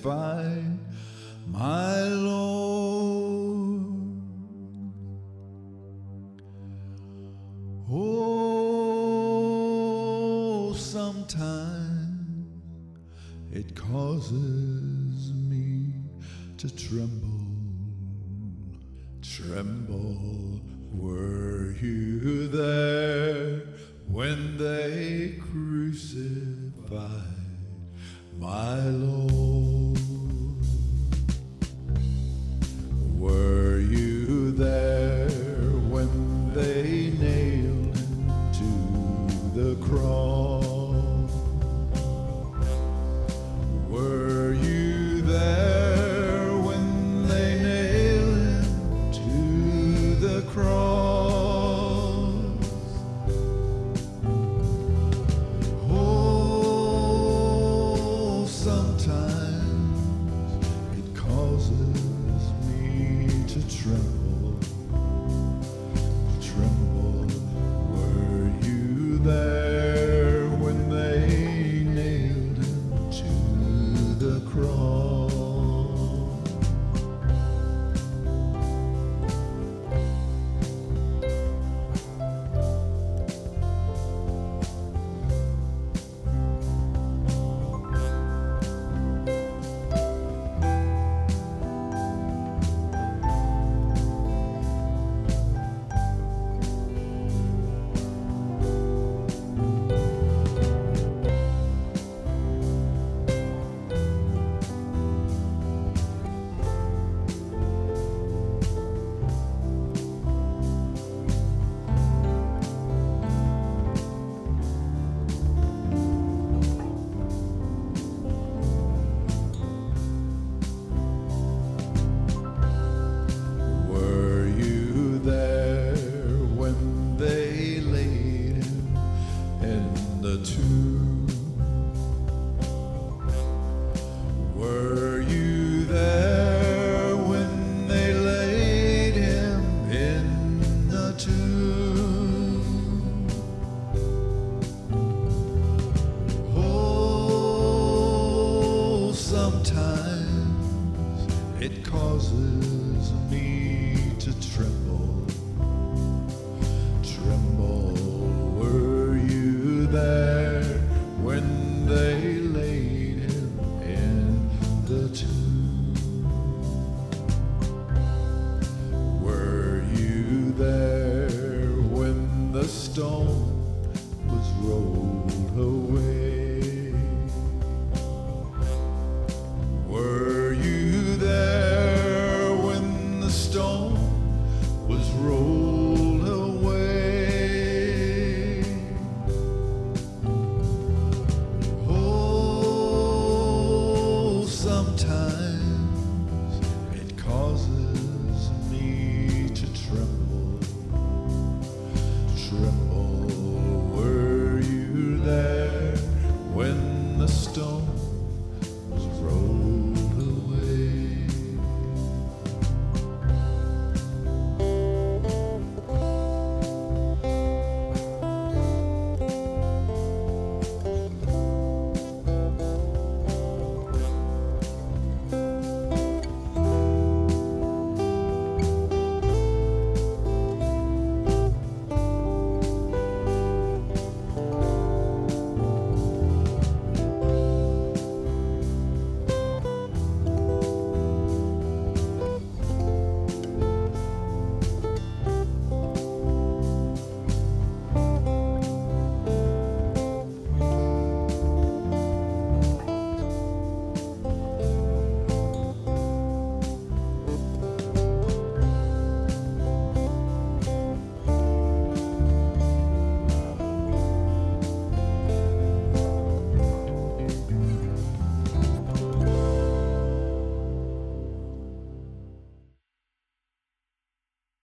find my Lord. Oh, sometimes it causes me to tremble. Tremble, were you there when they crucified my Lord? Were you there when they nailed him to the cross? Were you there when they nailed him to the cross? Oh, sometimes it causes me to tremble. Tremble, were you there when they nailed him to the cross? Were you there when they laid him in the tomb? Oh, sometimes it causes me to tremble. Tremble, were you there when they laid him in the tomb? Were you there when the stone was rolled away? Were you there when the stone was rolled away? Oh, sometimes it causes me to tremble. Tremble, were you there when the stone